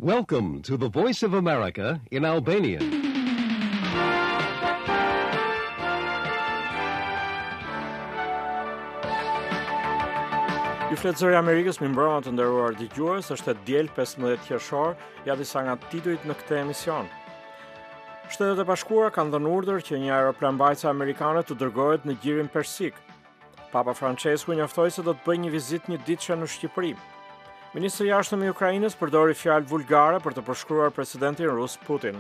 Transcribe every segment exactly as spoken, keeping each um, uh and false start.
Welcome to the Voice of America in Albanian. Ju flet zëri Amerikës, mi mbrëma të nderuar dëgjues, është e diel pesëmbëdhjetë qershor, ja disa nga titujt në këtë emision. Shtetet e Bashkuara kanë dhënë urdhër që një aeroplanmbajtëse amerikane të dërgohet në gjirin persik. Papa Francesku njoftoi se do të bëjë një vizitë një ditëshe në Shqipëri. Ministri i Jashtëm i Ukrainës përdori fjalë vulgare për të përshkruar presidentin rus Putin.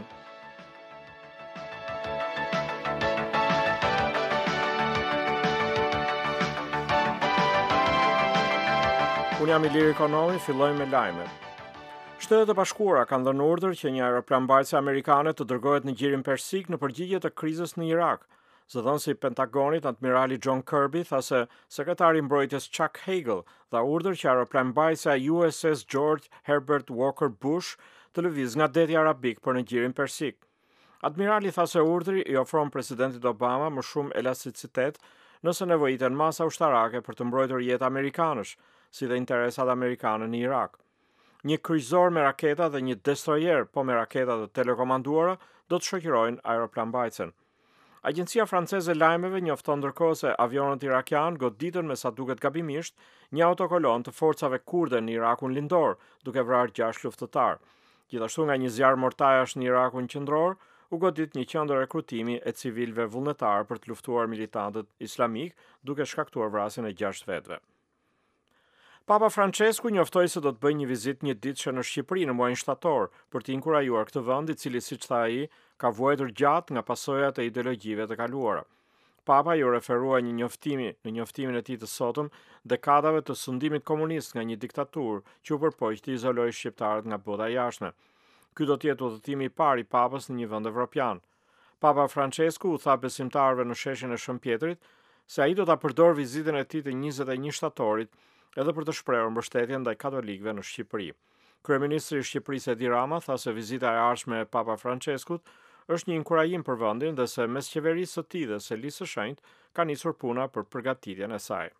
Unë jam Ilir Ekonomi, filloj me lajmet. Shtetet e Bashkuara kanë dhënë urdhër që një aeroplanmbajtëse amerikane të dërgohet në gjirin persik në përgjigje të krizës në Irak. Zëdhënësi i Pentagonit, admirali John Kirby, tha se sekretari i mbrojtjes Chuck Hagel dha urdhër që aeroplanmbajtësja U S S George Herbert Walker Bush të lëviz nga deti arabik për në gjirin persik. Admirali tha se urdhri i ofron presidentit Obama më shumë elasticitet nëse nevojiten masa ushtarake për të mbrojtur jetë amerikanësh, si dhe interesat amerikane në Irak. Një kryqëzor me raketa dhe një destroyer, po me raketa të telekomanduara, do të shoqërojnë aeroplanmbajtësen. Agjencia franceze e lajmeve njofton ndërkohë se avionët irakian goditën me sa duket gabimisht një autokolon të forcave kurde në Irakun lindor, duke vrarë gjashtë luftëtar. Gjithashtu nga një zjarr mortajash në Irakun qendror, u godit një qendër rekrutimi e civilëve vullnetar për të luftuar militantët islamik, duke shkaktuar vrasjen e gjashtë vetëve. Papa Francesku njoftoi se do të bëjë një vizitë një ditëshe në Shqipëri në muajin shtator për të inkurajuar këtë vend i cili, siç tha ai, ka vuajtur gjatë nga pasojat e ideologjive të kaluara. Papa ju referua një njoftimi në njoftimin e tij të sotëm dekadave të sundimit komunist nga një diktaturë që u përpoq të izolojë shqiptarët nga bota e jashtme. Ky do të jetë udhëtimi i parë i Papës në një vend evropian. Papa Francesku u tha besimtarëve në sheshin e Shëmpjetërit se ai do ta përdorë vizitën e tij të njëzet e një shtatorit edhe për të shprehur mbështetje ndaj katolikëve në Shqipëri. Kryeministri i Shqipërisë Edi Rama tha se vizita e ardhshme e Papa Franceskut është një inkurajim për vendin dhe se mes qeverisë së tij dhe Selisë së Shenjtë ka nisur puna për përgatitjen e saj.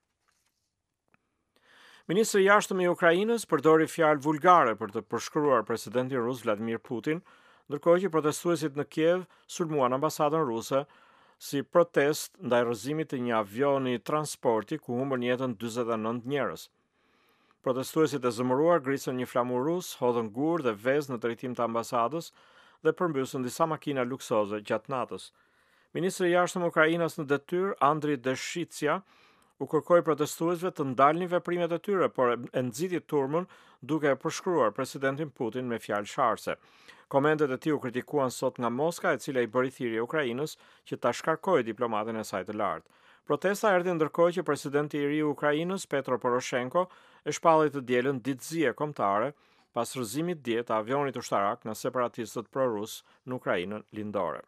Ministri i Jashtëm i Ukrainës përdori fjalë vulgare për të përshkruar presidentin rus Vladimir Putin, ndërkohë që protestuesit në Kiev sulmuan ambasadën ruse si protest ndaj rrëzimit të një avioni transporti ku humbën jetën dyzet e nëntë njerëz. Protestuesit e zëmëruar grisën një flamur rus, hodhën gur dhe vezë në drejtim të ambasadës dhe përmbysën disa makina luksoze gjatë natës. Ministri i Jashtëm Ukrainës në detyrë, Andriy Deshitsia, u kërkoi protestuesve të ndalnin veprimet e tyre, por e nxiti turmën duke përshkruar presidentin Putin me fjalë sharse. Komentet e tij u kritikuan sot nga Moska, e cila i bëri thirrje Ukrainës që ta shkarkojë diplomatin e saj të lartë. Protesta erdhi ndërkohë që presidenti i ri i Ukrainës, Petro Poroshenko, e shpalli të dielën ditëzie kombëtare pas rrëzimit dje të avionit ushtarak nga separatistët pro-rus në Ukrainën lindore.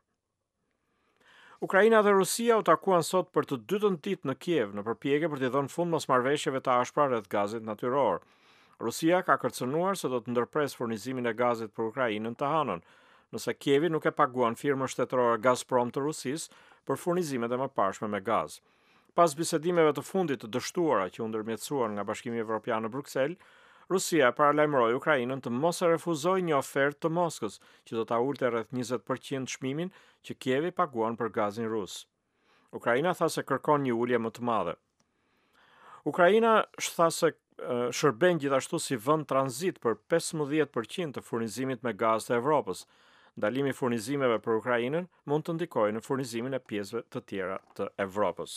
Ukraina dhe Rusia u takuan sot për të dytën ditë në Kiev në përpjekje për t'i dhënë fund mosmarrëveshjeve të ashpra rreth gazit natyror. Rusia ka kërcënuar se do të ndërpres furnizimin e gazit për Ukrainën të hënën, nëse Kievi nuk e paguan firmën shtetërore Gazprom të Rusisë për furnizimet e mëparshme me gaz. Pas bisedimeve të fundit të dështuara që u ndërmjetësuan nga Bashkimi Evropian në Bruksel, Rusia paralajmëroi Ukrainën të mos e refuzojë një ofertë të Moskës, që do ta ulte rreth njëzet përqind çmimin që Kievi paguan për gazin rus. Ukraina tha se kërkon një ulje më të madhe. Ukraina tha se uh, shërben gjithashtu si vend tranzit për pesëmbëdhjetë përqind të furnizimit me gaz të Evropës. Ndalimi i furnizimeve për Ukrainën mund të ndikojë në furnizimin e pjesëve të tjera të Evropës.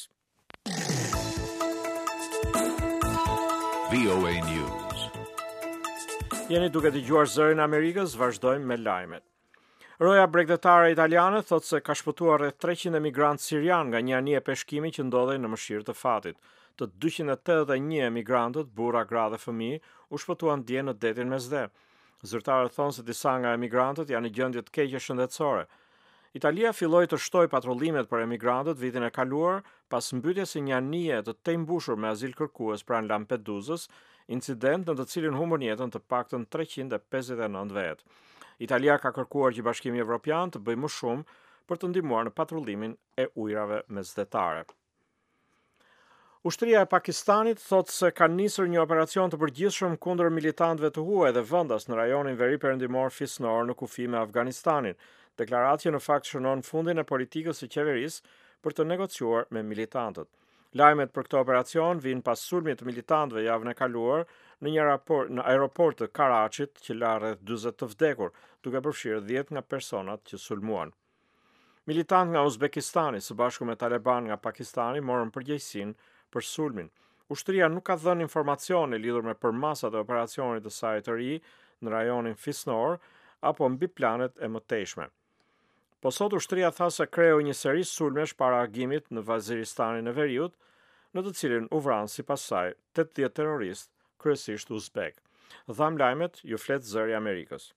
V O A News. Jeni duke dëgjuar Zërin e Amerikës, vazhdojmë me lajmet. Roja bregdetare italiane thot se ka shpëtuar rreth treqind emigrantë sirian nga një anije peshkimi që ndodhej në mëshirë të fatit. Të dyqind e tetëdhjetë e një emigrantët, burra, gra dhe fëmijë, u shpëtuan dje në detin Mesdhe. Zyrtarët thonë se disa nga emigrantët janë në gjendje të keqe shëndetësore. Italia filloi të shtoj patrullimet për emigrantët vitin e kaluar pas mbytjes së një anije të tejmbushur me azil kërkues pranë Lampedusës, incident në të cilin humbën jetën të paktën treqind e pesëdhjetë e nëntë vetë. Italia ka kërkuar që Bashkimi Evropian të bëjë më shumë për të ndihmuar në patrullimin e ujrave mesdhetare. Ushtria e Pakistanit thotë se ka nisur një operacion të përgjithshëm kundër militantëve të huaj dhe vendas në rajonin veriperëndimor fisnor në kufi me Afganistanin. Deklaratja në fakt shënon fundin e politikës së qeverisë për të negociuar me militantët. Lajmet për këtë operacion vijnë pas sulmit të militantëve javën e kaluar në një raport në aeroport të Karachit që la rreth dyzet të vdekur, duke përfshirë dhjetë nga personat që sulmuan. Militantë nga Uzbekistani së bashku me Taliban nga Pakistani morën përgjegjësinë për sulmin. Ushtria nuk ka dhënë informacione lidhur me përmasat e operacionit të saj të ri në rajonin fisnor apo mbi planet e mëtejshme. Po sot ushtria tha se kreu një seri sulmesh para agimit në Vaziristanin e Veriut, në të cilin u vranë sipas saj tetëdhjetë terroristë, kryesisht uzbek. Dham lajmet, ju flet Zëri i Amerikës.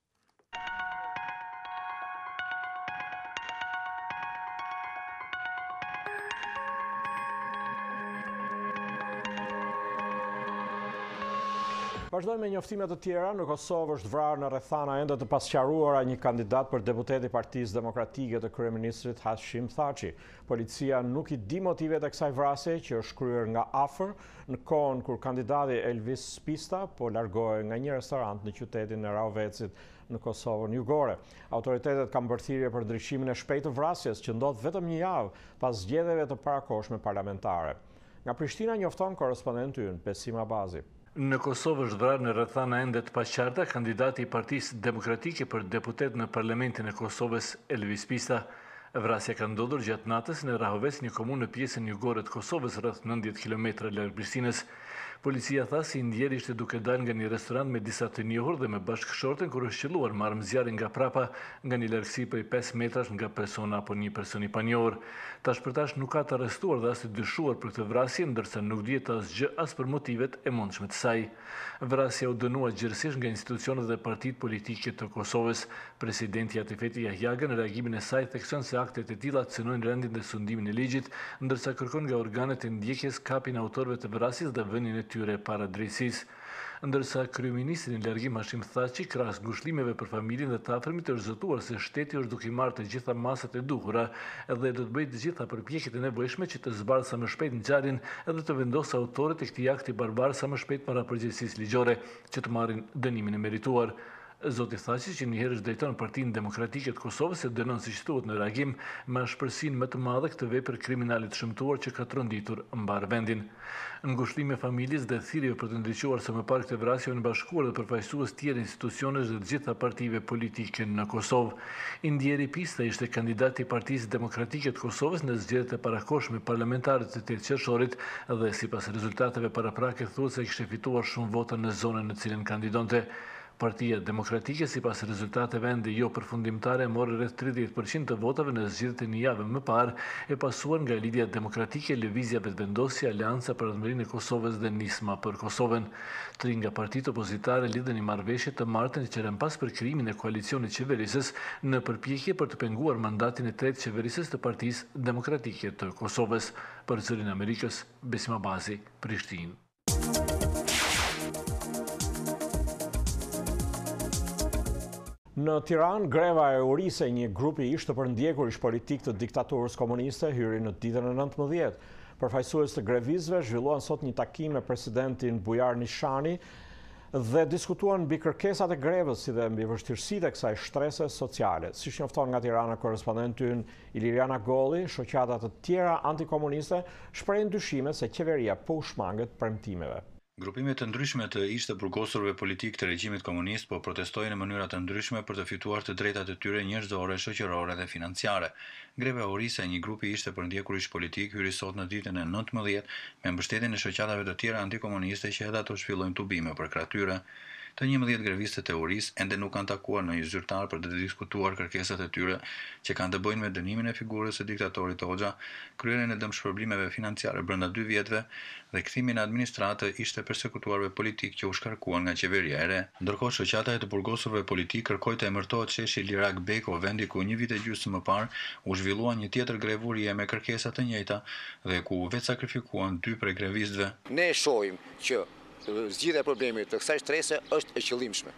Vazhdojmë me njoftime të tjera. Në Kosovë është vrarë në rrethana ende të pasqaruara një kandidat për deputet i Partisë Demokratike të kryeministrit Hashim Thaçi. Policia nuk i di motivet e kësaj vrasje, që është kryer nga afër në kohën kur kandidati Elvis Spista po largohej nga një restorant në qytetin e Raovecit në Kosovën Jugore. Autoritetet kanë bërë thirrje për ndryshimin e shpejtë të vrasjes, që ndodh vetëm një javë pas zgjedhjeve të parakohshme parlamentare. Nga Prishtina njofton korrespondenti ynë Besim Abazi. Në Kosovë është vrarë në rrethana ende të paqarta kandidati i Partisë Demokratike për deputet në Parlamentin e Kosovës Elvis Spista. Vrasja ka ndodhur gjatë natës në Rahovec, një komunë në pjesën jugore të Kosovës rreth nëntëdhjetë kilometra larg Prishtinës. Policia tha se indjeri ishte duke dalë nga një restorant me disa të njohur dhe me bashkëshorten kur është qelluar me armëzjarrin nga prapa nga një largësi prej pesë metrash nga persona apo një person i panjohur. Tash për tash nuk ka të arrestuar dhe as të dyshuar për këtë vrasje, ndërsa nuk dihet asgjë as për motivet e mundshme të saj. Vrasja u dënua gjithësisht nga institucionet dhe partitë politike të Kosovës. Presidenti Atifeti Jahjaga në reagimin e saj thekson se aktet e tilla cënojnë rendin dhe sundimin e ligjit, ndërsa kërkon nga organet e ndjekjes kapin e autorëve të vrasjes dhe vënien e tyre para drejtësisë. Ndërsa kryeministri në largim Hashim Thaçi, krahas ngushëllimeve për familjen dhe të afërmit, është zëtuar se shteti është duke i marrë të gjitha masat e duhura dhe do të bëjë të gjitha përpjekjet e nevojshme që të zbardhë sa më shpejt ngjarjen edhe të vendosë autorët e këtij akti barbar sa më shpejt para përgjegjësisë ligjore që të marrin dënimin e merituar. Zoti Thaçi, që njëherë është drejton Partinë Demokratike të Kosovës, e dënon siç thuhet në reagim me ashpërsinë më të madhe këtë vepër kriminale të shëmtuar që ka tronditur mbar vendin. Ngushëllimi i familjes dhe thirrjeve për të ndriçuar së mëparë këtë vrasje janë bashkuar dhe përfaqësues tjerë institucionesh dhe të gjitha partive politike në Kosovë. Indjeri Pista ishte kandidati i Partisë Demokratike të Kosovës në zgjedhjet e parakohshme parlamentare të tetë qershorit dhe sipas rezultateve paraprake thuhet se kishte fituar shumë vota në zonën në cilën kandidonte. Partia Demokratike, sipas rezultateve ende jo përfundimtare, mori rreth tridhjetë përqind të votave në zgjedhjet e një jave më parë, e pasuar nga Lidhja Demokratike, Lëvizja Vetëvendosje, Aleanca për Rëndëmërinë e Kosovës dhe Nisma për Kosovën. Tri nga partitë opozitare lidhen një marrëveshje të martën që rën pas për krijimin e koalicionit qeverisës në përpjekje për të penguar mandatin e tretë qeverisës të Partisë Demokratike të Kosovës. Për Zërin e Amerikës, Besim Abazi, Prishtinë. Në Tiranë, greva e urisë e një grupi ish të përndjekur ish politik të diktaturës komuniste hyri në ditën e nëntëmbëdhjetë. Përfaqësues të grevistëve zhvilluan sot një takim me presidentin Bujar Nishani dhe diskutuan mbi kërkesat e grevës si dhe mbi vështirësitë e kësaj shtrese sociale. Siç njofton nga Tirana korrespondenti ynë Iliriana Golli, shoqata të tjera antikomuniste shprehin dyshime se qeveria po u shmanget premtimeve. Grupime të ndryshme të ish të burgosurve politik të regjimit komunist po protestojnë në mënyra të ndryshme për të fituar të drejtat e tyre njerëzore, shoqërore dhe financiare. Greva e urisë e një grupi ish të përndjekur ish politik hyri sot në ditën e nëntëmbëdhjetë me mbështetjen e shoqatave të tjera antikomuniste që edhe ato shfillojnë tubime për krah tyre. Të njëmbëdhjetë grevistët e urisë ende nuk kanë takuar në një zyrtar për të diskutuar kërkesat e tyre që kanë të bëjnë me dënimin e figurës së diktatorit Hoxha, kryerjen e dëmshpërblimeve financiare brenda dy vjetëve dhe kthimin në administratë ish të përsekutuarve politik që u shkarkuan nga qeveria e re. Ndërkohë shoqata e të burgosurve politik kërkoi të emërtohet sheshi Lirak Beko, vendi ku një vit e gjysmë më parë u zhvillua një tjetër grevurie me kërkesa të njëjta dhe ku u vetë sakrifikuan dy prej grevistëve. Ne shohim që zgjidhja e problemit të kësaj shtrese është e qëllimshme.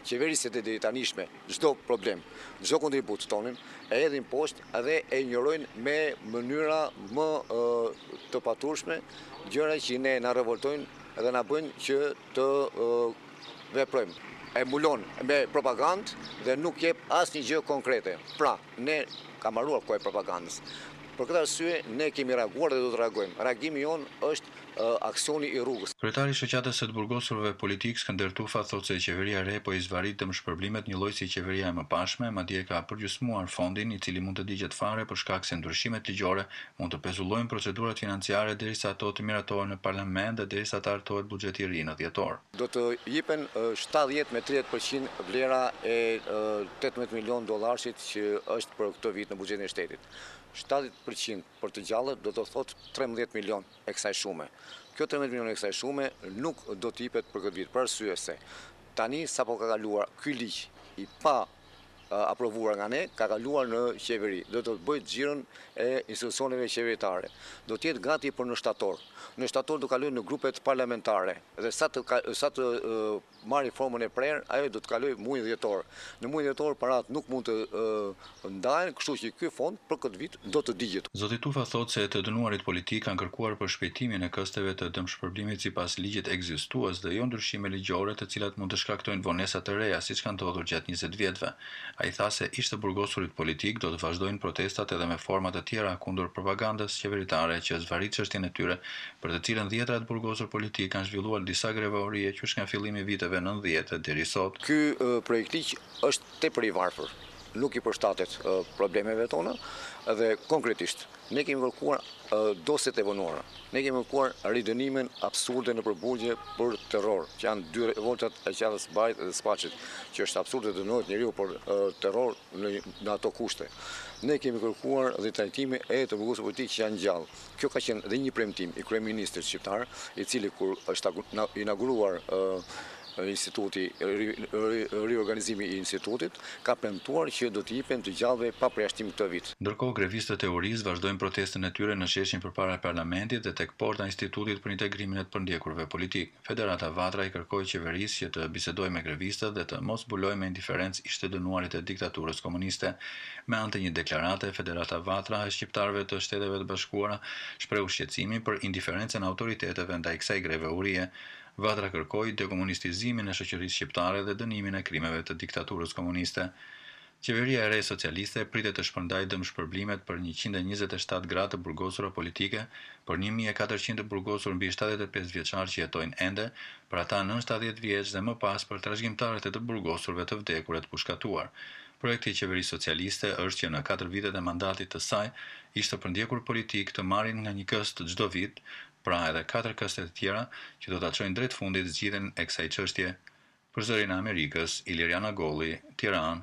qeverisjet e deri tanishme çdo problem, çdo kontribut tonin e hedhin poshtë edhe e injorojnë me mënyra më uh, të paturshme gjëra që ne na revoltojnë dhe na bëjnë që të uh, veprojmë. E mbulon me propagandë dhe nuk jep asnjë gjë konkrete. Pra, ne ka marruar kohë propagandës. Për këtë arsye ne kemi reaguar dhe do të reagojmë. Reagimi jon është uh, aksioni i rrugës. Kryetari i shoqatës së të burgosurve politik Skënder Tufa thotë se qeveria e re po i zvarit dëmshpërblimet një lloj si qeveria e mëparshme, madje ka përgjysmuar fondin i cili mund të digjet fare për shkak se ndryshimet ligjore mund të pezullojnë procedurat financiare derisa ato të miratohen në parlament dhe derisa të hartohet buxheti i ri në dhjetor. Do të jepen uh, shtatëdhjetë me tridhjetë përqind vlera e uh, tetëmbëdhjetë milion dollarësh që është për këtë vit në buxhetin e shtetit. shtatëdhjetë përqind për të gjallët do të thotë trembëdhjetë milion e kësaj shume. Kjo trembëdhjetë milion e kësaj shume nuk do të jepet për këtë vit, për arsye se tani sapo ka kaluar ky ligj i pa uh, aprovuar nga ne, ka kaluar në qeveri. Do të bëjë xhiron e institucioneve qeveritare. Do të jetë gati për në shtator. Në shtator do kalojë në grupet parlamentare dhe sa të sa të uh, marrë formën e prerë, ajo do të kalojë muajin dhjetor. Në muajin dhjetor parat nuk mund të uh, ndahen, kështu që ky fond për këtë vit do të digjet. Zoti Tufa thotë se të dënuarit politik kanë kërkuar për shpejtimin e kësteve të dëmshpërblimit sipas ligjit ekzistues dhe jo ndryshime ligjore të cilat mund të shkaktojnë vonesa të reja siç ka ndodhur gjatë njëzet vjetëve. Ai tha se ishte burgosurit politik do të vazhdojnë protestat edhe me forma të tjera kundër propagandës qeveritare që zvarit çështjen e tyre, për të cilën dhjetëra të burgosur politik kanë zhvilluar disa grevorie qysh nga fillimi i viteve nëntëdhjetë deri sot. Ky uh, projekt ligj është tepër i varfër. Nuk i përshtatet uh, problemeve tona dhe konkretisht ne kemi kërkuar uh, dosjet e vonuara. Ne kemi kërkuar ridënimin absurde në përballje për terror, që janë dy revoltat e qendrës së Bajit dhe Spaçit, që është absurde të dënohet njeriu për uh, terror në, në ato kushte. Ne kemi kërkuar dhe trajtime e të burgosur politik që janë gjallë. Kjo ka qenë dhe një premtim i kryeministrit shqiptar, i cili kur është inauguruar uh, instituti, riorganizimi i institutit, ka premtuar që do të jepen të gjallëve pa përjashtim këtë vit. Ndërkohë, grevistët e Uris vazhdojnë protestën e tyre në sheshin përpara parlamentit dhe tek porta e institutit për integrimin e të përndjekurve politik. Federata Vatra i kërkoi qeverisë që të bisedojë me grevistët dhe të mos zbulojë me indiferencë ishte dënuarit e diktaturës komuniste. Me anë të një deklarate, Federata Vatra e shqiptarëve të Shteteve të Bashkuara shprehu shqetësimin për indiferencën e autoriteteve ndaj kësaj greve urie. Vatra kërkoi dekomunistizimin e shoqërisë shqiptare dhe dënimin e krimeve të diktaturës komuniste. Qeveria e re socialiste pritet të shpërndajë dëmshpërblimet për njëqind e njëzet e shtatë gra të burgosura politike, për një mijë e katërqind të burgosur mbi shtatëdhjetë e pesë vjeçar që jetojnë ende, për ata nën shtatëdhjetë vjeç dhe më pas për trashëgimtarët e të burgosurve të vdekur e të pushkatuar. Projekti i qeverisë socialiste është që në katër vitet e mandatit të saj ishte përndjekur politik të marrin nga një këst çdo vit, pra edhe katër këste të tjera që do ta çojnë drejt fundit zgjidhjen e kësaj çështje. Për Zërin e Amerikës, Iliriana Golli, Tiranë.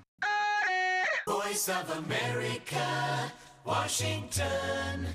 Voice of America, Washington.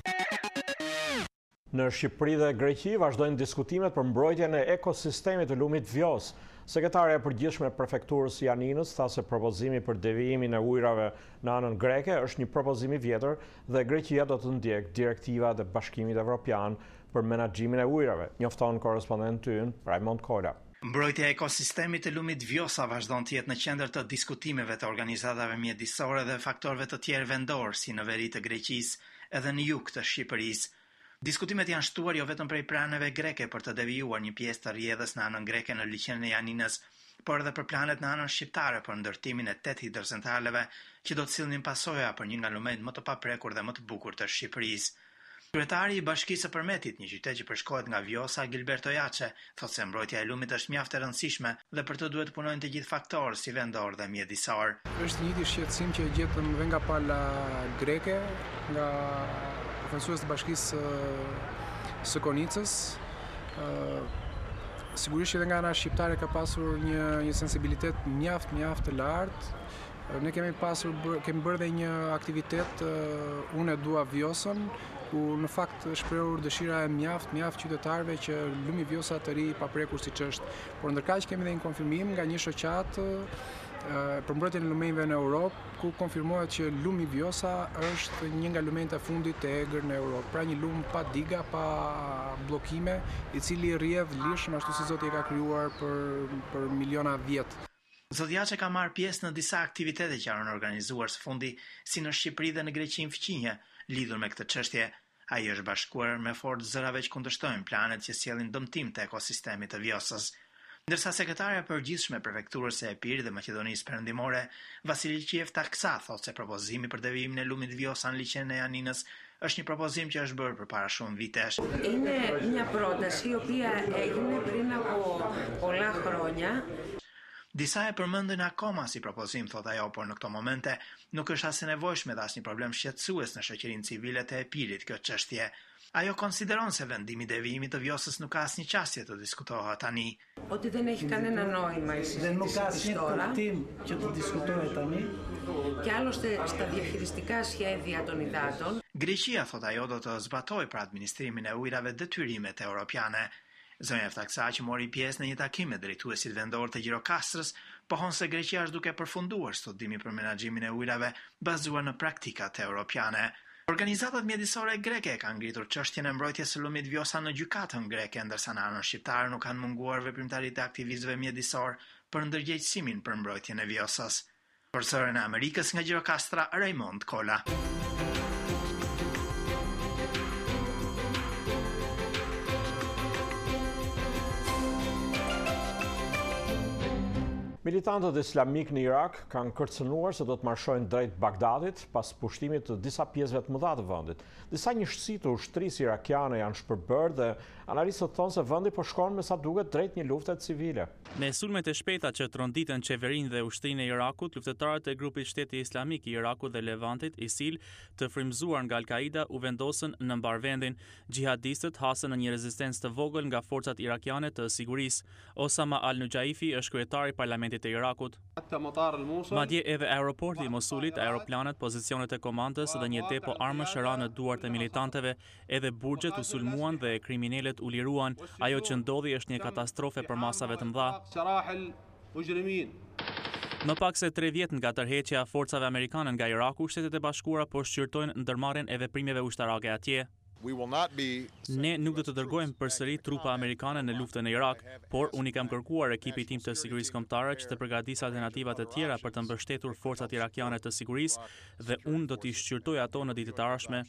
Në Shqipëri dhe Greqi vazhdojnë diskutimet për mbrojtjen e ekosistemit të lumit Vjos. Sekretarja e përgjithshme e prefekturës Janinës tha se propozimi për devijimin e ujrave në anën greke është një propozim i vjetër dhe Greqia do të ndjek direktiva e Bashkimit Evropian për menaxhimin e ujrave, njofton korrespondenti ynë Raymond Kola. Mbrojtja e ekosistemit të lumit Vjosa vazhdon të jetë në qendër të diskutimeve të organizatave mjedisore dhe faktorëve të tjerë vendor, si në veri të Greqisë edhe në jug të Shqipërisë. Diskutimet janë shtuar jo vetëm prej praneve greke për të devijuar një pjesë të rrjedhës në anën greke në liqenin e Janinës, por edhe për planet në anën shqiptare për ndërtimin e tetë hidrocentraleve që do të sillnin pasoja për një nga lumenjtë më të paprekur dhe më të bukur të Shqipërisë. Kryetari i Bashkisë së Përmetit, një qytet që përshkohet nga Vjosa, Gilberto Jaçe, thotë se mbrojtja e lumit është mjaft e rëndësishme dhe për të duhet punojnë të gjithë faktorë si vendor dhe mjedisor. Është një shqetësim që gjetëm dhe nga pala greke, nga profesorët e Bashkisë së Konicës. Sigurisht që edhe nga ana shqiptare ka pasur një, një sensibilitet mjaft mjaft të lartë. Ne kemi pasur kemi bërë dhe një aktivitet uh, unë e dua Vjosën, ku në fakt shprehur dëshira e mjaft mjaft qytetarëve që lumi Vjosa të ri paprekur siç është. Por ndërkaq kemi dhe një konfirmim nga një shoqat uh, për mbrojtjen e lumenjve në Europë, ku konfirmohet që lumi Vjosa është një nga lumenjtë e fundit të egër në Europë. Pra një lum pa diga, pa bllokime, i cili rrjedh lishëm ashtu si Zoti e ka krijuar për për miliona vjet. Zodiace ka marrë pjesë në disa aktivitete që janë organizuar së fundi, si në Shqipëri dhe në Greqi në fëqinje, lidhur me këtë çështje. Ai është bashkuar me fort zërave që kundërshtojnë planet që sjellin dëmtim të ekosistemit të Vjosës. Ndërsa sekretarja e përgjithshme prefekturës së Epirit dhe Maqedonisë Perëndimore, Vasiliqiev Taksa, thotë se propozimi për devijimin e lumit Vjosa në liçenin e Janinës është një propozim që është bërë përpara shumë vitesh. Είναι μια πρόταση η οποία έγινε πριν από πολλά χρόνια. Disa e përmendin akoma si propozim, thot ajo, por në këto momente nuk është as e nevojshme dhe as një problem shqetësues në shoqërinë civile të Epirit kjo çështje. Ajo konsideron se vendimi i devijimit të Vjosës nuk ka asnjë qasje të diskutohet tani. Ότι δεν έχει κανένα νόημα η συζήτηση τώρα. Και το diskutohet tani. Και άλλωστε στα διαχειριστικά σχέδια των υδάτων. Greqia, thot ajo, do të zbatoj për administrimin e ujrave detyrimet europiane. Zonja Taksa, që mori pjesë në një takim me drejtuesit vendor të Gjirokastrës, pohon se Greqia është duke përfunduar studimi për menaxhimin e ujrave bazuar në praktikat europiane. Organizatat mjedisore greke kanë ngritur çështjen e mbrojtjes së lumit Vjosa në gjykatën greke, ndërsa në anën shqiptare nuk kanë munguar veprimtaritë e aktivistëve mjedisor për ndërgjegjësimin për mbrojtjen e Vjosës. Për Zërin e Amerikës nga Gjirokastra, Raymond Kola. Militantët islamik në Irak kanë kërcënuar se do të marshojnë drejt Bagdadit pas pushtimit të disa pjesëve të mëdha të vendit. Disa njështësi të ushtrisë irakiane janë shpërbërë dhe analistët thonë se vendi po shkon me sa duket drejt një lufte civile. Me sulmet e shpejta që tronditën qeverinë dhe ushtrinë e Irakut, luftëtarët e grupit Shteti Islamik i Irakut dhe Levantit, ISIL, të frymëzuar nga Al-Qaida u vendosën në mbarvendin. Gjihadistët hasën në një rezistencë të vogël nga forcat irakiane të sigurisë. Osama al-Nujaifi është kryetari i parlamentit të Irakut. Madje edhe aeroporti i Mosulit, aeroplanet, pozicionet e komandës dhe një depo armësh ra në duart e militantëve, edhe burgjet u sulmuan dhe kriminalet u liruan. Ajo që ndodhi është një katastrofe për masave të mëdha. Më pak se tre vjet nga tërheqja e forcave amerikane nga Iraku, Shtetet e Bashkuara po shqyrtojnë ndërmarrjen e veprimeve ushtarake atje. Ne nuk do të dërgojmë përsëri trupa amerikane në luftën e Irak, por unë i kam kërkuar ekipit tim të sigurisë kombëtare që të përgatisë alternativa të tjera për të mbështetur forcat irakiane të sigurisë dhe unë do t'i shqyrtoj ato në ditët e ardhshme.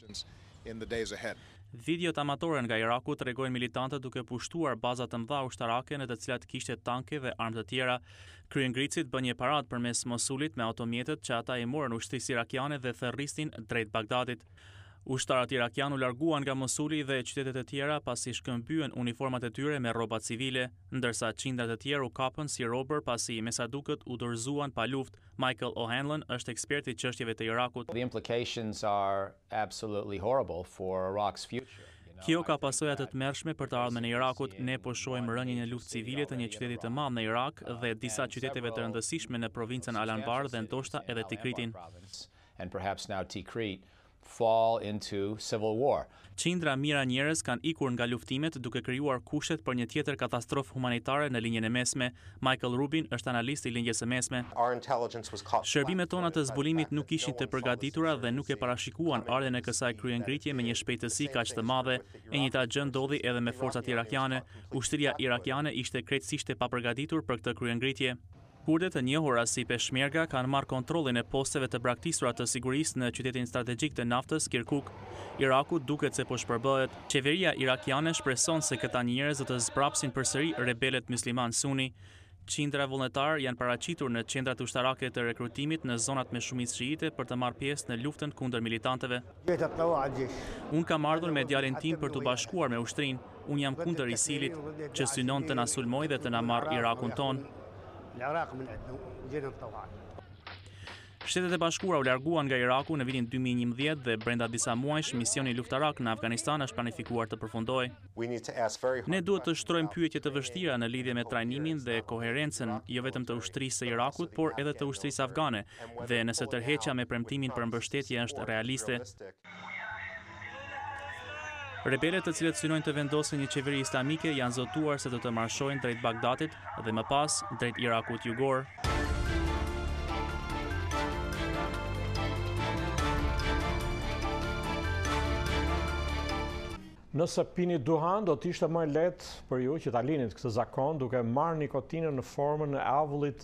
Videot amatore nga Iraku tregojnë militantët duke pushtuar baza të mëdha ushtarake në të cilat kishte tanke dhe armë të tjera. Kryengricit bën një paradë përmes Mosulit me automjetet që ata i morën ushtrisë irakiane dhe therristin drejt Bagdadit. Ushtarët irakian u larguan nga Mosuli dhe qytetet e tjera pasi shkëmbyen uniformat e tyre me rroba civile, ndërsa qindrat e tjerë u kapën si robër pasi me sa duket u dorëzuan pa luftë. Michael O'Hanlon është ekspert i çështjeve të Irakut. The implications are absolutely horrible for Iraq's future. Kjo ka pasoja të tmerrshme për të ardhmen e Irakut. Ne po shohim rënien e luftë civile të një qyteti të madh në Irak dhe disa qyteteve të rëndësishme në provincën Al-Anbar dhe ndoshta edhe Tikritin. And perhaps now Tikrit fall into civil war. Qindra mijëra njerëz kanë ikur nga luftimet duke krijuar kushtet për një tjetër katastrofë humanitare në linjën e mesme. Michael Rubin është analist i linjës së mesme. Shërbimet tona të zbulimit nuk ishin të përgatitura dhe nuk e parashikuan ardhen e kësaj kryengritje me një shpejtësi kaq të madhe. E njëjta gjë ndodhi edhe me forcat irakiane. Ushtria irakiane ishte krejtësisht e papërgatitur për këtë kryengritje. Kurdet e njohura si Peshmerga kanë marrë kontrollin e posteve të braktisura të sigurisë në qytetin strategjik të naftës Kirkuk. Iraku duket se po shpërbëhet. Qeveria irakiane shpreson se këta njerëz do të zbrapsin përsëri rebelet musliman suni. Qindra vullnetar janë paraqitur në qendrat ushtarake të rekrutimit në zonat me shumicë shiite për të marrë pjesë në luftën kundër militantëve. Unë kam ardhur me djalin tim për të bashkuar me ushtrinë. Unë jam kundër ISIL-it që synon të na sulmojë dhe të na marrë Irakun ton. Shtetet e Bashkuara u larguan nga Iraku në vitin dy mijë e njëmbëdhjetë dhe brenda disa muajsh misioni luftarak në Afganistan është planifikuar të përfundojë. Ne duhet të shtrojmë pyetje të vështira në lidhje me trajnimin dhe koherencën jo vetëm të ushtrisë së Irakut, por edhe të ushtrisë afgane, dhe nëse tërheqja me premtimin për mbështetje është realiste. Rebelët të cilët synojnë të vendosin një qeveri islamike janë zotuar se do të marshojnë drejt Bagdadit dhe më pas drejt Irakut jugor. Nëse pini duhan, do t'ishte më lehtë për ju që ta linit këtë zakon duke marrë nikotinën në formën e avullit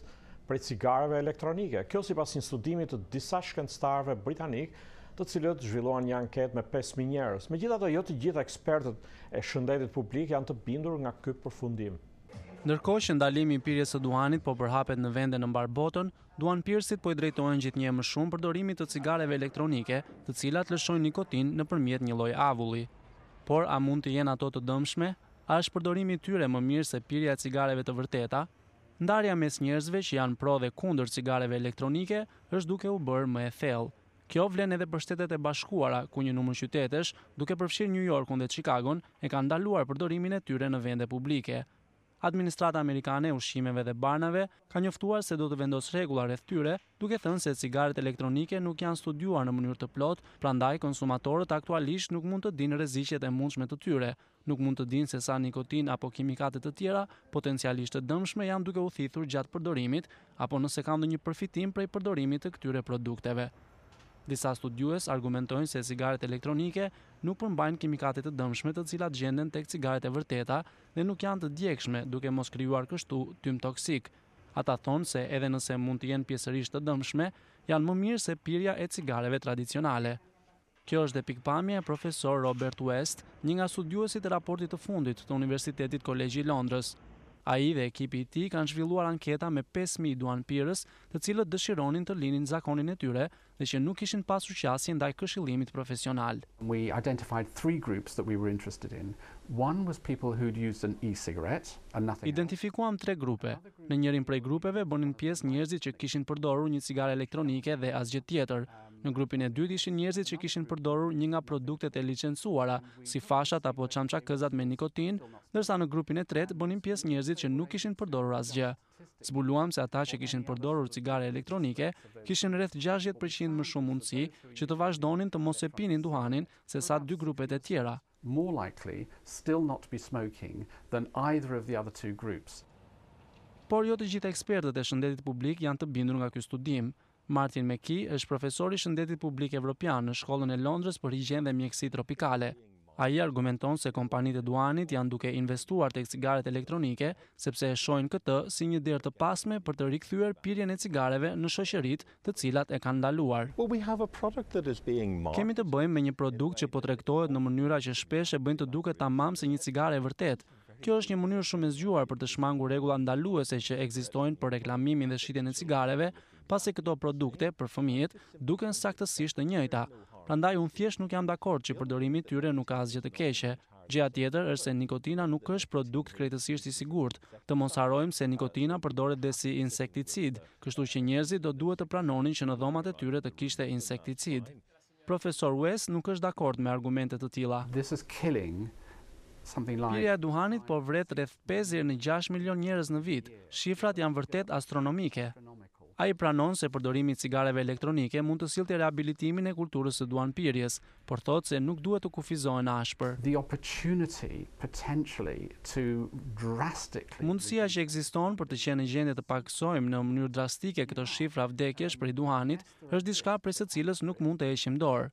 prej cigareve elektronike. Kjo sipas një studimi të disa shkencëtarëve britanik, të cilët zhvilluan një anketë me pesë mijë njerëz. Megjithatë, jo të gjithë ekspertët e shëndetit publik janë të bindur nga ky përfundim. Ndërkohë që ndalimi i pirjes së duhanit po përhapet në vende në mbar botën, duhanpirësit po i drejtohen gjithnjë më shumë përdorimit të cigareve elektronike, të cilat lëshojnë nikotin nëpërmjet një lloji avulli. Por a mund të jenë ato të dëmshme? A është përdorimi i tyre më mirë se pirja e cigareve të vërteta? Ndarja mes njerëzve që janë pro dhe kundër cigareve elektronike është duke u bërë më e thellë. Kjo vlen edhe për Shtetet e Bashkuara, ku një numër qytetesh, duke përfshirë New Yorkun dhe Chicagon, e kanë ndaluar përdorimin e tyre në vende publike. Administrata amerikane e ushqimeve dhe barnave ka njoftuar se do të vendos rregulla rreth tyre, duke thënë se cigaret elektronike nuk janë studiuar në mënyrë të plotë, prandaj konsumatorët aktualisht nuk mund të dinë rreziqet e mundshme të tyre, nuk mund të dinë se sa nikotin apo kimikate të tjera potencialisht të dëmshme janë duke u thithur gjatë përdorimit, apo nëse ka ndonjë përfitim prej përdorimit të këtyre produkteve. Disa studiues argumentojnë se cigaret elektronike nuk përmbajnë kimikate të dëmshme të cilat gjenden tek cigaret e vërteta dhe nuk janë të djegshme, duke mos krijuar kështu tym toksik. Ata thonë se edhe nëse mund të jenë pjesërisht të dëmshme, janë më mirë se pirja e cigareve tradicionale. Kjo është dhe pikpamja e profesor Robert West, një nga studiuesit e raportit të fundit të Universitetit Kolegji i Londrës. Ai dhe ekipi i tij kanë zhvilluar anketa me pesë mijë duhanpirës, të cilët dëshironin të linin zakonin e tyre dhe që nuk kishin pasur qasje ndaj këshillimit profesional. We identified three groups that we were interested in. One was people who'd used an e-cigarette and nothing. Identifikuam tre grupe. Në njërin prej grupeve bënin pjesë njerëzit që kishin përdorur një cigare elektronike dhe asgjë tjetër. Në grupin e dytë ishin njerëzit që kishin përdorur një nga produktet e licencuara, si fashat apo çamçakëzat me nikotin, ndërsa në grupin e tretë bënin pjesë njerëzit që nuk kishin përdorur asgjë. Zbuluam se ata që kishin përdorur cigare elektronike kishin rreth gjashtëdhjetë përqind më shumë mundësi që të vazhdonin të mos e pinin duhanin se sa dy grupet e tjera. More likely still not to be smoking than either of the other two groups. Por jo të gjithë ekspertët e shëndetit publik janë të bindur nga ky studim. Martin McKee është profesor i shëndetit publik evropian në shkollën e Londrës për higjenë dhe mjekësi tropikale. Ai argumenton se kompanitë e duhanit janë duke investuar tek cigaret elektronike sepse e shohin këtë si një derë të pasme për të rikthyer pirjen e cigareve në shoqëritë të cilat e kanë ndaluar. Well, we have a product that is being marketed. Kemi të bëjmë me një produkt që po tregtohet në mënyra që shpesh e bëjnë të duket tamam se një cigare e vërtet. Kjo është një mënyrë shumë e zgjuar për të shmangur rregulla ndaluese që ekzistojnë për reklamimin dhe shitjen e cigareve, pasi këto produkte për fëmijët duken saktësisht të njëjta. Prandaj unë thjesht nuk jam dakord që përdorimi i tyre nuk ka asgjë të keqe. Gjëja tjetër është se nikotina nuk është produkt krejtësisht i sigurt. Të mos harrojmë se nikotina përdoret dhe si insekticid, kështu që njerëzit do duhet të pranonin që në dhomat e tyre të kishte insekticid. Profesor West nuk është dakord me argumente të tilla. This is killing something like Pirja e duhanit po vret rreth pesë deri në gjashtë milion njerëz në vit. Shifrat janë vërtet astronomike. Ai pranon se përdorimi i cigareve elektronike mund të sillte riabilitimin e kulturës së duhanpirjes, por thotë se nuk duhet të kufizohen ashpër. The opportunity potentially to drastically Mundësia që ekziston për të qenë në gjendje të paksojmë në mënyrë drastike këto shifra vdekjesh për duhanit është diçka prej së cilës nuk mund të heqim dorë.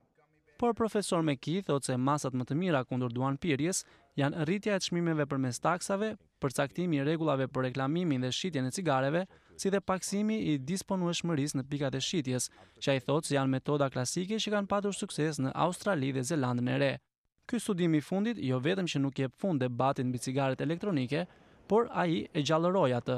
Por profesor McKee thotë se masat më të mira kundër duhanpirjes janë rritja e çmimeve përmes taksave, përcaktimi i rregullave për reklamimin dhe shitjen e cigareve, si dhe paksimi i disponueshmërisë në pikat e shitjes, që ai thotë se janë metoda klasike që kanë patur sukses në Australi dhe Zelandën e Re. Ky studim i fundit jo vetëm që nuk jep fund debatit mbi cigaret elektronike, por ai e gjallëroi atë.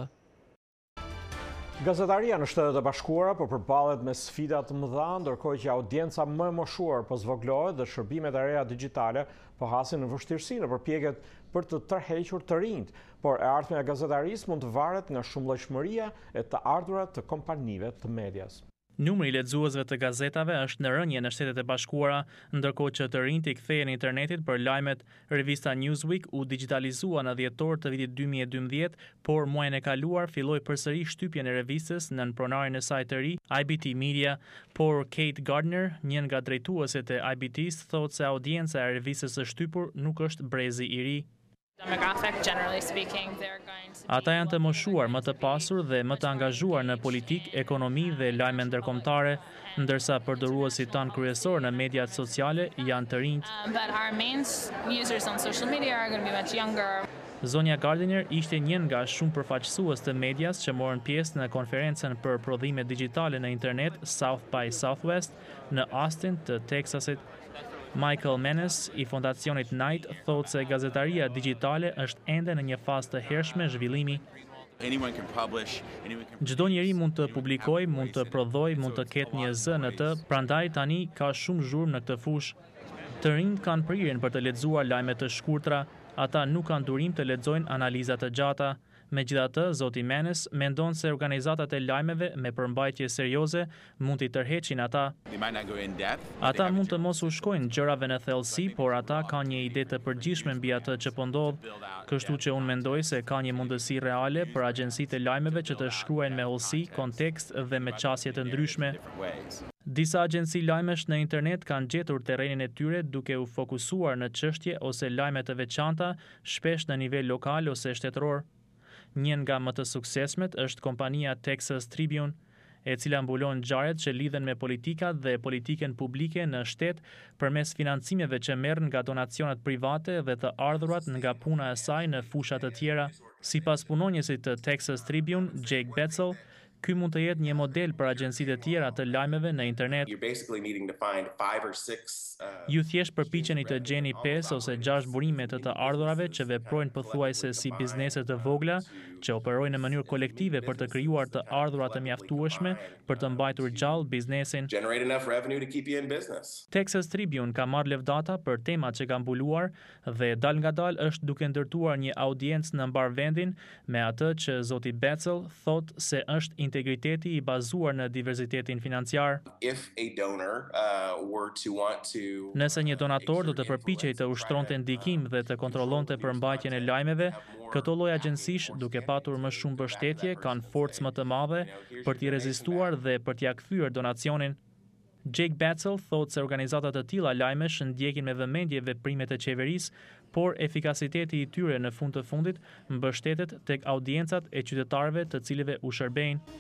Gazetaria në Shtetet e Bashkuara po përballet me sfida të mëdha, ndërkohë që audienca më e moshuar po zvoglohet dhe shërbimet e reja digjitale po hasin në vështirësi në përpjekjet për të tërhequr të rinjt, por e ardhmja e gazetarisë mund të varet nga shumëllojshmëria e të ardhurat të kompanive të medias. Numri i lexuesve të gazetave është në rënje në Shtetet e Bashkuara, ndërkohë që të rinjt i kthehen internetit për lajmet. Revista Newsweek u digitalizua në dhjetor të vitit dy mijë e dymbëdhjetë, por muajin e kaluar filloi përsëri shtypjen e revistës nën pronarin e saj të ri, I B T Media, por Kate Gardner, një nga drejtuesit e I B T-s, thotë se audienca e revistës së shtypur nuk është brezi i ri. Ata janë të moshuar, më të pasur dhe më të angazhuar në politik, ekonomi dhe lajme ndërkombëtare, ndërsa përdoruesit tanë kryesor në mediat sociale janë të rinjt. Zonja Gardiner ishte një nga shumë përfaqësues të medias që morën pjesë në konferencën për prodhime digjitale në internet South by Southwest në Austin të Texasit. Michael Menes i fondacionit Knight thotë se gazetaria digjitale është ende në një fazë të hershme zhvillimi. Çdo njeri mund të publikojë, mund të prodhojë, mund të ketë një zë në të, prandaj tani ka shumë zhurmë në këtë fushë. Të rinjt kanë prirjen për të lexuar lajme të shkurtra, ata nuk kanë durim të lexojnë analiza të gjata. Megjithatë, zoti Menes mendon se organizatat e lajmeve me përmbajtje serioze mund t'i tërheqin ata. Ata mund të mos u shkojnë gjërave në thellësi, por ata kanë një ide të përgjithshme mbi atë që po ndodh, kështu që unë mendoj se ka një mundësi reale për agjencitë e lajmeve që të shkruajnë me hollësi, kontekst dhe me qasje të ndryshme. Disa agjenci lajmesh në internet kanë gjetur terrenin e tyre duke u fokusuar në çështje ose lajme të veçanta, shpesh në nivel lokal ose shtetëror. Një nga më të suksesmet është kompania Texas Tribune, e cila mbulon ngjarjet që lidhen me politikat dhe politikën publike në shtet përmes financimeve që merren nga donacionet private dhe të ardhurat nga puna e saj në fusha të tjera. Sipas punonjësit të Texas Tribune, Jake Betzel, ky mund të jetë një model për agjencitë e tjera të lajmeve në internet. Ju thjesht përpiqeni të gjeni pesë ose gjashtë burime të të ardhurave që veprojnë pothuajse si biznese të vogla, që operojnë në mënyrë kolektive për të krijuar të ardhura të mjaftueshme për të mbajtur gjallë biznesin. Texas Tribune ka marrë lëvdata për temat që ka mbuluar dhe dal ngadal është duke ndërtuar një audiencë në mbar vendin me atë që zoti Betzel thotë se është integriteti i bazuar në diversitetin financiar. Nëse një donator do të përpiqej të ushtronte ndikim dhe të kontrollonte përmbajtjen e lajmeve, këto lloj agjencish, duke patur më shumë mbështetje, kanë forcë më të madhe për t'i rezistuar dhe për t'ia kthyer donacionin. Jake Betzel thotë se organizata të tilla lajmesh ndjekin me vëmendje veprimet e qeverisë, por efikasiteti i tyre në fund të fundit mbështetet tek audiencat e qytetarëve të cilëve u shërbejnë.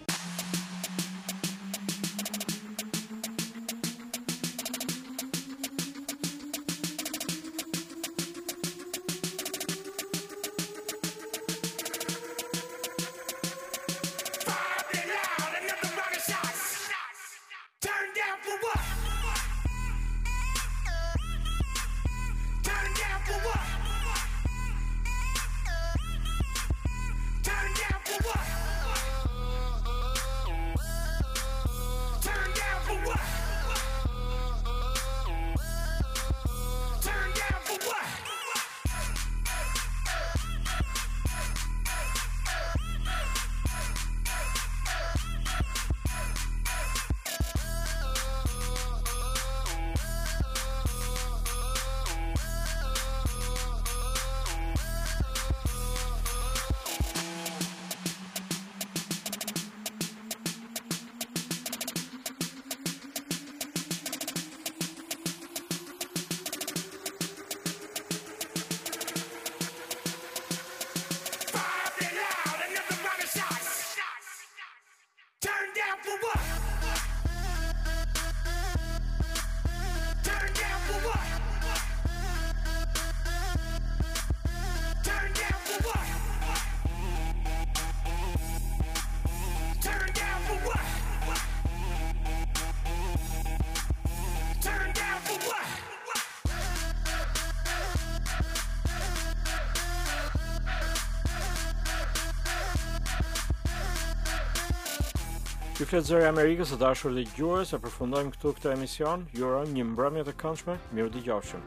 Ju flet Zëri i Amerikës, së dashur dëgjues, e përfundojmë këtu këtë emision. Ju urojmë një mbrëmje të këndshme. Mirëdëgjofshim.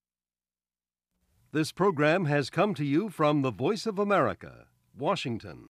This program has come to you from the Voice of America, Washington.